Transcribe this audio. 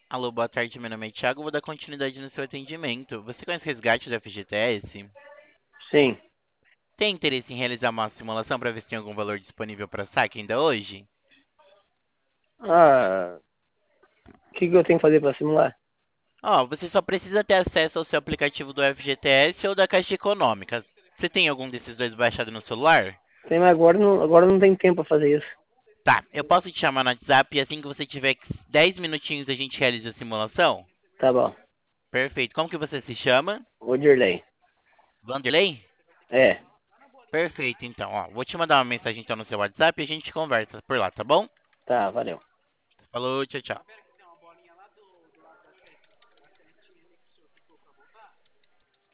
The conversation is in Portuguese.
Alô, boa tarde, meu nome é Thiago, vou dar continuidade no seu atendimento. Você conhece o resgate do FGTS? Sim. Tem interesse em realizar uma simulação para ver se tem algum valor disponível para saque ainda hoje? Ah, o que eu tenho que fazer para simular? Ó, você só precisa ter acesso ao seu aplicativo do FGTS ou da Caixa Econômica. Você tem algum desses dois baixado no celular? Tem, mas agora não tem tempo para fazer isso. Tá, eu posso te chamar no WhatsApp e assim que você tiver 10 minutinhos a gente realiza a simulação? Tá bom. Perfeito. Como que você se chama? Vanderlei. Vanderlei? É. Perfeito, então, ó. Vou te mandar uma mensagem então no seu WhatsApp e a gente conversa por lá, tá bom? Tá, valeu. Falou, tchau, tchau.